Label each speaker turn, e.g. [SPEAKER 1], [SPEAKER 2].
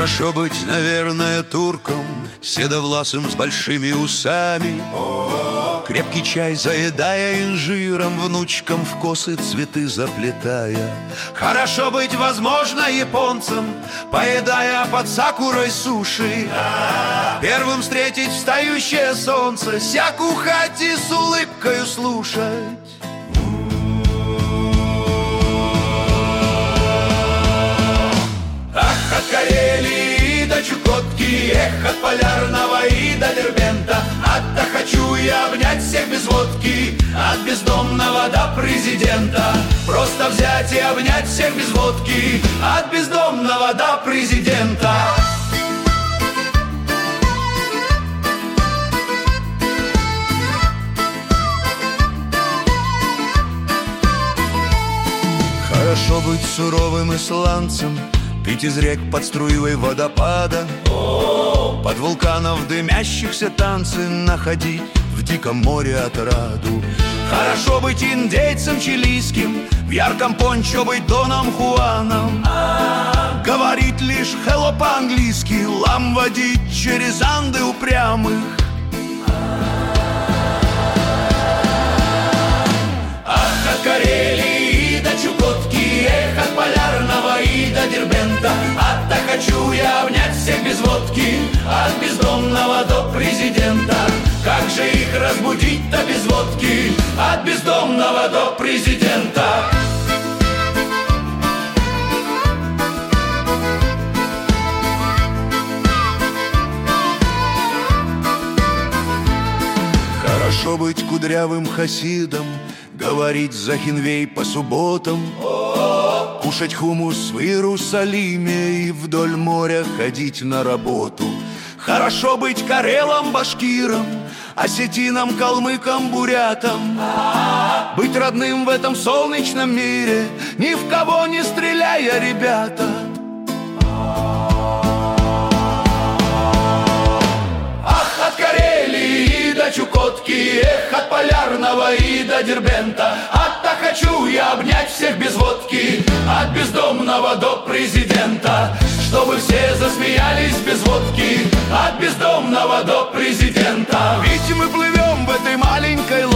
[SPEAKER 1] Хорошо быть, наверное, турком, седовласым с большими усами. Крепкий чай заедая инжиром, внучкам в косы цветы заплетая. Хорошо быть, возможно, японцем, поедая под сакурой суши. Первым встретить встающее солнце, сяку хати с улыбкою слушать. Ах, от Карелии до Чукотки, эх, от Полярного и до Дербента. От-то хочу я обнять всех без водки, от бездомного до президента. Просто взять и обнять всех без водки, от бездомного до президента. Хорошо быть суровым исландцем, пить из рек под струей водопада, под вулканов дымящихся танцы находить в диком море отраду. Хорошо быть индейцем чилийским, в ярком пончо быть Доном Хуаном, говорить лишь hello по-английски, лам водить через Анды упрямых. Ах, от Карелии до Чукотки, эх, от Полярного и до Дербента. От-то хочу я обнять всех без водки, от бездомного до президента. Как же их разбудить-то без водки, от бездомного до президента? Хорошо быть кудрявым хасидом, говорить захинвей по субботам, кушать хумус в Иерусалиме и вдоль моря ходить на работу. Хорошо быть карелом, башкиром, осетином, калмыком, бурятом, быть родным в этом солнечном мире, ни в кого не стреляя, ребята. Ах, от Карелии до Чукотки, эх, от Полярного и до Дербента. От-то хочу я обнять всех без водки, от бездомного до президента. Чтобы все засмеялись без водки, от бездомного до президента. Ведь мы плывем в этой маленькой